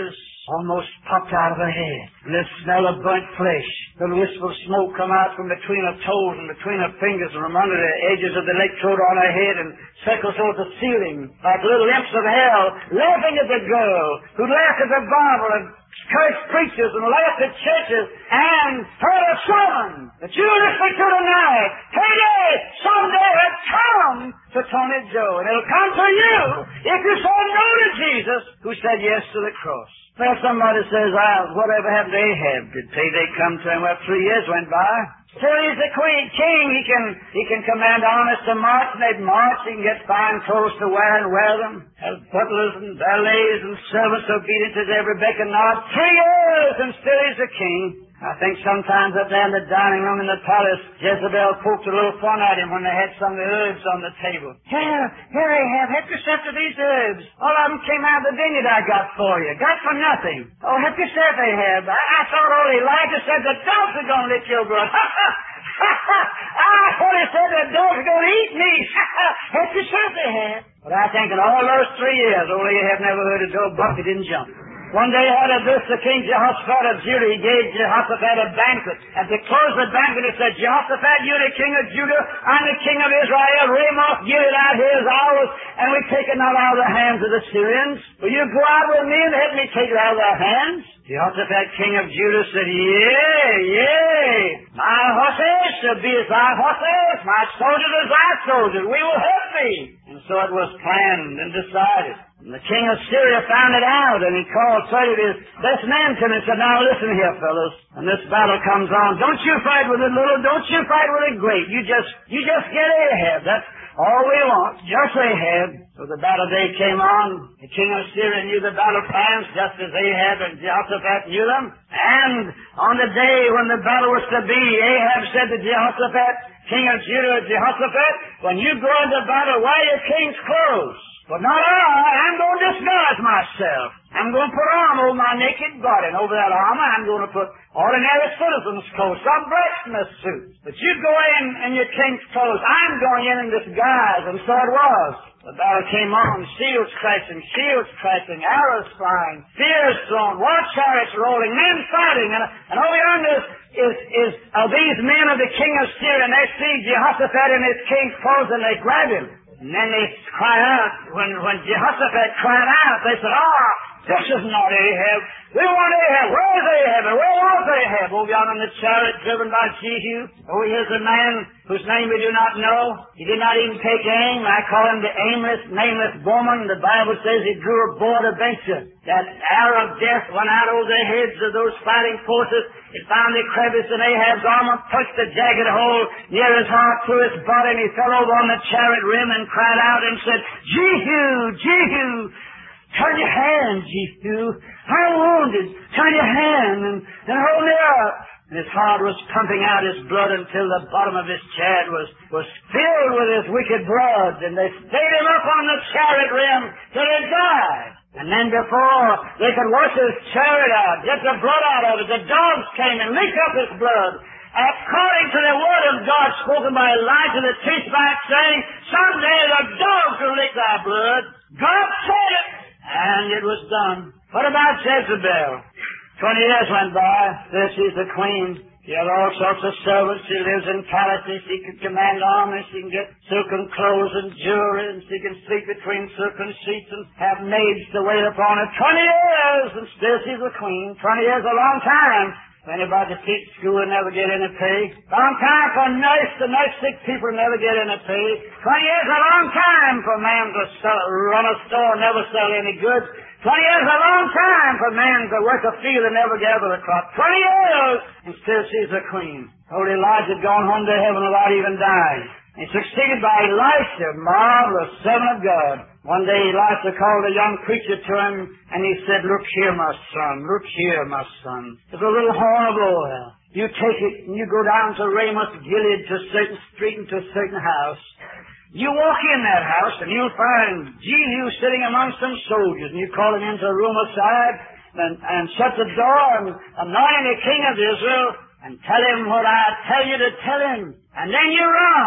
almost popped out of her head. And the smell of burnt flesh. The wisp of smoke come out from between her toes and between her fingers and from under the edges of the electrode on her head and circles towards the ceiling like little imps of hell, laughing at the girl who laughed at the Bible and cursed preachers and laughed at churches and heard a sermon that you listen to tonight. Today, someday it'll come to Tony Joe, and it'll come to you if you say no to Jesus, who said yes to the cross. Well, somebody says, ah, whatever happened to Ahab? Did payday come to him? Well, three years went by. Still he's the queen, king. He can he can command armies to march, and they'd march. He can get fine clothes to wear and wear them. Have butlers and valets and servants obedient to every beck and nod. Three years, and still he's the king. I think sometimes up there in the dining room in the palace, Jezebel poked a little fun at him when they had some of the herbs on the table. Here, here, Ahab, help yourself to these herbs. All of them came out of the vineyard I got for you. Got for nothing. Oh, help yourself, Ahab. I, I thought old Elijah said the dogs are going to lick your blood. I thought he said the dogs are going to eat me. Help yourself, Ahab. But I think in all those three years, old Ahab never heard a dog bark. He didn't jump. One day out of this, the king Jehoshaphat of Judah, he gave Jehoshaphat a banquet. And to close the banquet, he said, Jehoshaphat, you're the king of Judah, I'm the king of Israel. Ramoth, give it out, here's ours, and we take it not out of the hands of the Syrians. Will you go out with me and help me take it out of their hands? Jehoshaphat, king of Judah, said, yea, yea, my horses shall be as thy horses, my soldiers as thy soldiers. We will help thee. And so it was planned and decided. And the king of Syria found it out, and he called thirty of his best men to him and said, now listen here, fellows. When this battle comes on, don't you fight with it little, don't you fight with it great. You just, you just get Ahab. That's all we want. Just Ahab. So the battle day came on. The king of Syria knew the battle plans just as Ahab and Jehoshaphat knew them. And on the day when the battle was to be, Ahab said to Jehoshaphat, king of Judah, Jehoshaphat, when you go into battle, wear your king's clothes. But not I. I'm going to disguise myself. I'm going to put armor over my naked body. And over that armor, I'm going to put ordinary citizen's clothes, some blacksmith suits. But you go in in your king's clothes. I'm going in in disguise. And so it was. The battle came on. Shields crashing, shields crashing, arrows flying, spears thrown, war chariots rolling, men fighting. And, and over yonder is, is, is of these men of the king of Syria. And they see Jehoshaphat in his king's clothes, and they grab him. And then they cry out, when, when Jehoshaphat cried out, they said, ah, this is not Ahab. We want Ahab. Where is Ahab? And where was Ahab? Over yonder in the chariot driven by Jehu. Oh, here's a man whose name we do not know. He did not even take aim. I call him the aimless, nameless bowman. The Bible says he drew a bow to venture. That arrow of death went out over the heads of those fighting forces. It found the crevice in Ahab's armor, pushed a jagged hole near his heart through his body, and he fell over on the chariot rim and cried out and said, Jehu, Jehu, turn your hand, Jehu. I'm wounded. Turn your hand and, and hold me up. And his heart was pumping out his blood until the bottom of his chariot was, was filled with his wicked blood. And they stayed him up on the chariot rim till he died. And then before they could wash his chariot out, get the blood out of it, the dogs came and licked up his blood. According to the word of God spoken by Elijah the Tishbite, saying, someday the dogs will lick thy blood. God said it, and it was done. What about Jezebel? Twenty years went by. There she's the queen. She had all sorts of servants. She lives in palaces. She can command armies. She can get silken clothes and jewelry. And she can sleep between silken sheets and have maids to wait upon her. Twenty years, and still she's a queen. Twenty years is a long time. Anybody to teach school and never get any pay. Long time for a nurse to nurse sick people and never get any pay. Twenty years is a long time for a man to sell, run a store and never sell any goods. Twenty years is a long time for a man to work a field and never gather a crop. Twenty years, and still she's a queen. Old Elijah had gone home to heaven without even dying. And succeeded by Elisha, marvelous servant of God. One day Elisha called a young preacher to him, and he said, look here, my son, look here, my son. There's a little horn of oil. You take it, and you go down to Ramoth Gilead, to a certain street and to a certain house. You walk in that house, and you'll find Jehu sitting among some soldiers, and you call him into a room aside, and, and shut the door, and anoint the king of Israel, and tell him what I tell you to tell him. And then you run.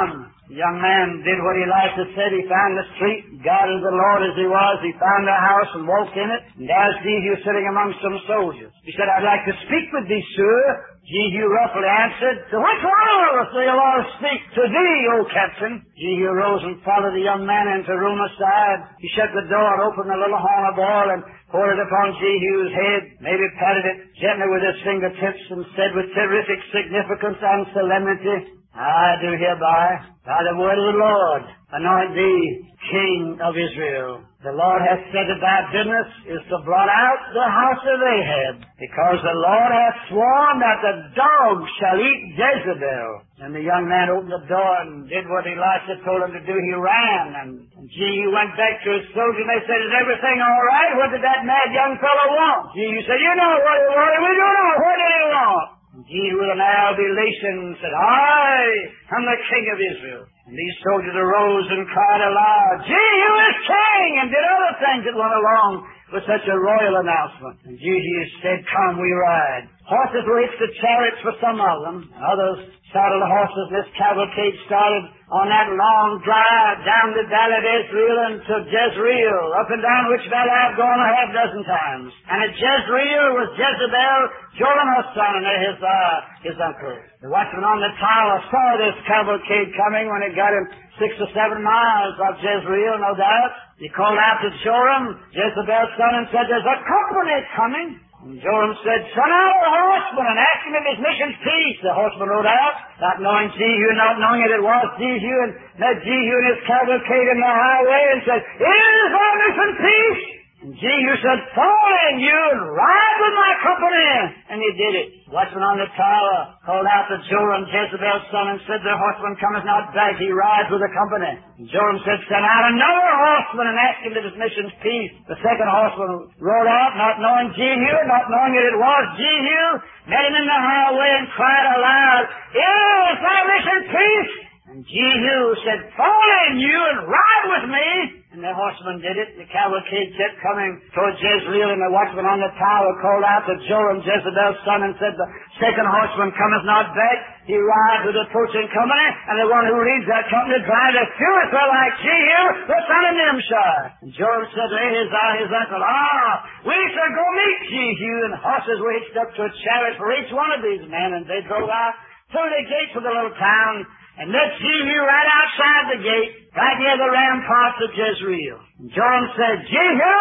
The young man did what Elisha said. He found the street, God of the Lord as he was. He found a house and walked in it. And there's Jehu sitting among some soldiers. He said, I'd like to speak with thee, sir. Jehu roughly answered, to which one of us do you want to speak? To thee, O captain. Jehu rose and followed the young man into the room aside. He shut the door and opened a little horn of oil and poured it upon Jehu's head, maybe patted it gently with his fingertips and said with terrific significance and solemnity, I do hereby, by the word of the Lord, anoint thee King of Israel. The Lord hath said that thy business is to blot out the house of Ahab, because the Lord hath sworn that the dogs shall eat Jezebel. And the young man opened the door and did what Elisha told him to do. He ran, and Jehu went back to his soldiers, and they said, is everything all right? What did that mad young fellow want? Jehu said, you know what he wanted. We do know. What did he want? Jehu with an air of elation said, I am the King of Israel. And these soldiers arose and cried aloud, Jehu is king, and did other things that went along with such a royal announcement. And Jehu said, come, we ride. Horses were hitched to chariots for some of them, and others saddled horses. This cavalcade started on that long drive down the valley of Israel and to Jezreel, up and down which valley I've gone a half dozen times. And at Jezreel was Jezebel, Joram her son, and Ahaziah his uncle. The watchman on the tower saw this cavalcade coming when it got him six or seven miles of Jezreel, no doubt. He called out to Joram, Jezebel's son, and said, there's a company coming. And Joram said, send out a horseman and ask him if his mission's peace. The horseman rode out, not knowing Jehu, not knowing that it was Jehu, and met Jehu and his cavalcade in the highway and said, is our mission peace? And Jehu said, fall in you and ride with my company. And he did it. Watchman on the tower called out to Joram, Jezebel's son, and said, the horseman cometh not back, he rides with the company. And Joram said, send out another horseman and ask him if his mission's peace. The second horseman rode out, not knowing Jehu, not knowing that it was Jehu, met him in the highway and cried aloud, is thy mission peace? And Jehu said, fall in you and ride with me. And the horseman did it. The cavalcade kept coming toward Jezreel, and the watchman on the tower called out to Joram, Jezebel's son, and said, the second horseman cometh not back. He rides with the approaching company, and the one who leads that company drives a furiously like Jehu, the son of Nimshi. And Joram said to Ahaziah, his uncle, ah, we shall go meet Jehu. And horses were hitched up to a chariot for each one of these men, and they drove out through the gates of the little town, and met Jehu right outside the gate, right near the ramparts of Jezreel. And Joram said, Jehu,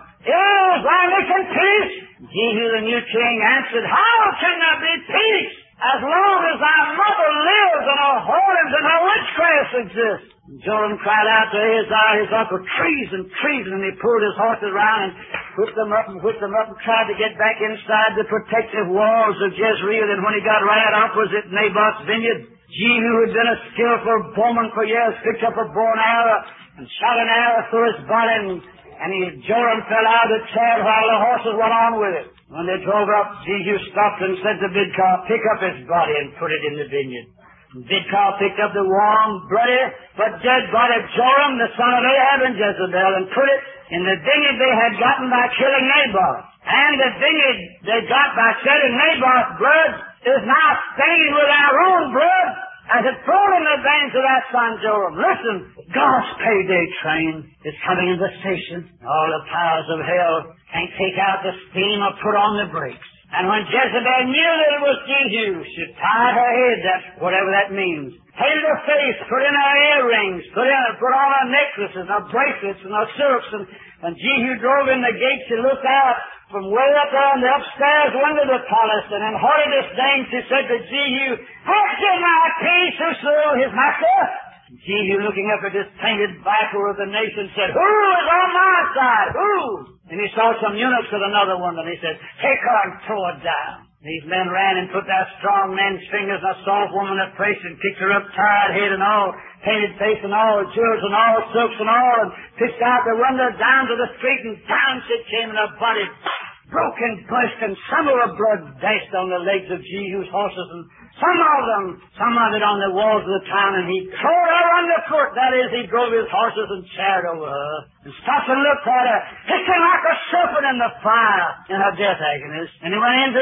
is thy mission peace? Jehu, the new king, answered, how can there be peace as long as thy mother lives and her whorings and her witchcraft exist? And Joram cried out to Ahaziah, his uncle, treason, treason, and he pulled his horses around and whipped them up and whipped them up and tried to get back inside the protective walls of Jezreel. And when he got right opposite Naboth's vineyard, Jehu, who had been a skillful bowman for years, picked up a bow and arrow and shot an arrow through his body, and, and he, Joram fell out of the chariot while the horses went on with it. When they drove up, Jehu stopped and said to Bidkar, pick up his body and put it in the vineyard. And Bidkar picked up the warm, bloody, but dead body of Joram, the son of Ahab and Jezebel, and put it in the vineyard they had gotten by killing Naboth. And the vineyard they got by shedding Naboth's blood is now stained with our own blood, as it flowed in the veins of that son Joram. Listen, God's payday train is coming in the station. All the powers of hell can't take out the steam or put on the brakes. And when Jezebel knew that it was Jehu, she tied her head, that's whatever that means, painted her face, put in her earrings, put in, put on her necklaces, her bracelets, and her silks, and when Jehu drove in the gate, she looked out from way up there on the upstairs window of the palace, and in haughty disdain she said to Jehu, "Have you my peace, who slew his master?" Jehu, looking up at this painted viper of the nation, said, "Who is on my side? Who?" And he saw some eunuchs with another woman. He said, "Take her and throw her down." These men ran and put their strong men's fingers in a soft woman at place and picked her up, tired head and all, painted face and all, jewels and all, silks and all, and pitched out the window down to the street, and down she came in her body, broken, burst, and some of her blood dashed on the legs of Jehu's horses, and some of them, some of it on the walls of the town, and he trod her underfoot. That is, he drove his horses and chariot over her, and stopped and looked at her, hissing like a serpent in the fire in her death agonies. And he went in to eat.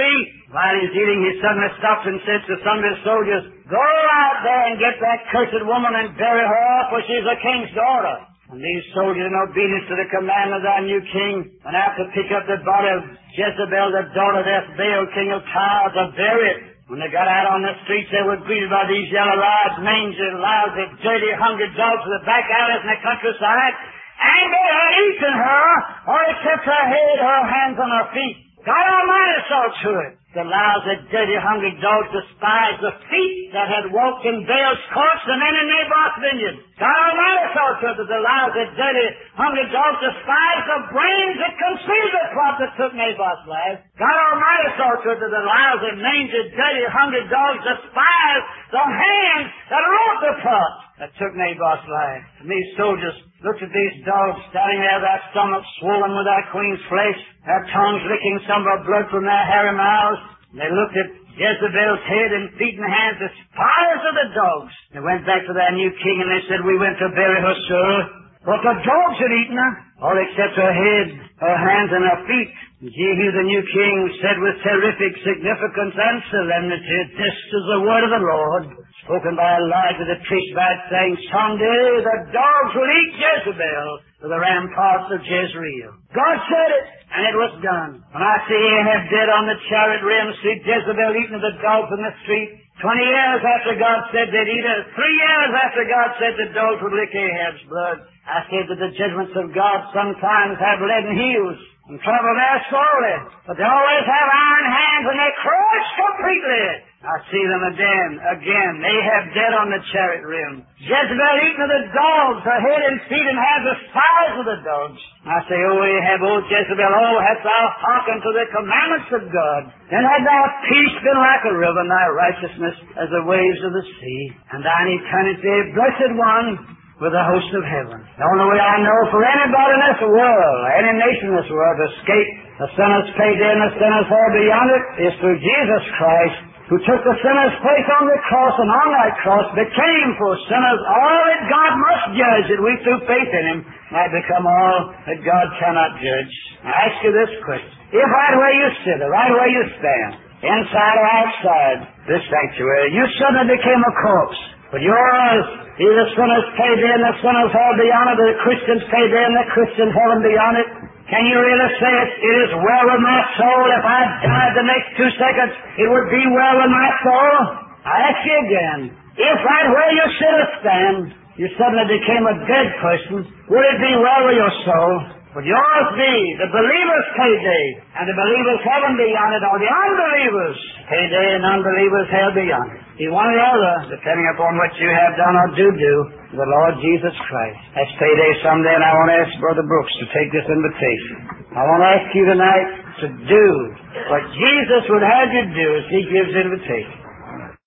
While he's eating, he suddenly stopped and said to some of his soldiers, "Go out there and get that cursed woman and bury her up, for she's a king's daughter." And these soldiers, in obedience to the command of our new king, went out to pick up the body of Jezebel, the daughter of Ethbaal, king of Tyre, to bury it. When they got out on the streets, they were greeted by these yellow-eyed, mangy, lousy, dirty, hungry dogs of the back alleys in the countryside, and they had eaten her, or except her head, her hands, and her feet. God Almighty saw to it. The lousy, dirty, hungry dogs despised the feet that had walked in Baal's courts and then in Naboth's vineyard. God Almighty saw to it that the lousy, dirty, hungry dogs despised the brains that conceived the plot that took Naboth's life. God Almighty saw to it that the lousy, mangy, dirty, hungry dogs despised the hands that wrote the plot that took Naboth's life. And these soldiers looked at these dogs standing there, their stomachs swollen with their queen's flesh, their tongues licking some of the blood from their hairy mouths. And they looked at Jezebel's head and feet and hands as piles of the dogs. They went back to their new king and they said, "We went to bury her, sir, but the dogs had eaten her, all except her head, her hands, and her feet." And Jehu, the new king, said with terrific significance and solemnity, "This is the word of the Lord, spoken by Elijah the Tishbite, saying, someday the dogs will eat Jezebel to the ramparts of Jezreel." God said it, and it was done. When I see Ahab dead on the chariot rim, see Jezebel eating the dogs in the street, twenty years after God said they'd eat her, three years after God said the dogs would lick Ahab's blood, I said that the judgments of God sometimes have leaden heels and travel there slowly, but they always have iron hands and they crush completely. I see them again, again. Ahab dead on the chariot rim. Jezebel eating of the dogs, her head and feet and hands the size of the dogs. I say, "Oh, Ahab, oh, Jezebel, oh, hast thou hearkened to the commandments of God? Then had thy peace been like a river, and thy righteousness as the waves of the sea, and thine eternity, blessed one, with the host of heaven." The only way I know for anybody in this world, any nation in this world, to escape the sinner's payday and the sinner's hell beyond it is through Jesus Christ, who took the sinner's place on the cross, and on that cross became for sinners all that God must judge, that we through faith in him might become all that God cannot judge. I ask you this question. If right where you sit, or right where you stand, inside or outside this sanctuary, you suddenly became a corpse, but yours is the sinner's payday and the sinner's hell beyond it, or the Christian's payday and the Christian's heaven beyond it, can you really say it, it is well with my soul? If I died the next two seconds, it would be well with my soul? I ask you again, if right where you sit or stand, you suddenly became a dead person, would it be well with your soul? Would yours be the believer's payday and the believer's heaven beyond it, or the unbeliever's payday and unbeliever's hell beyond it? Be one or the other, depending upon what you have done or do do, the Lord Jesus Christ. That's payday someday, and I want to ask Brother Brooks to take this invitation. I want to ask you tonight to do what Jesus would have you do as he gives invitation.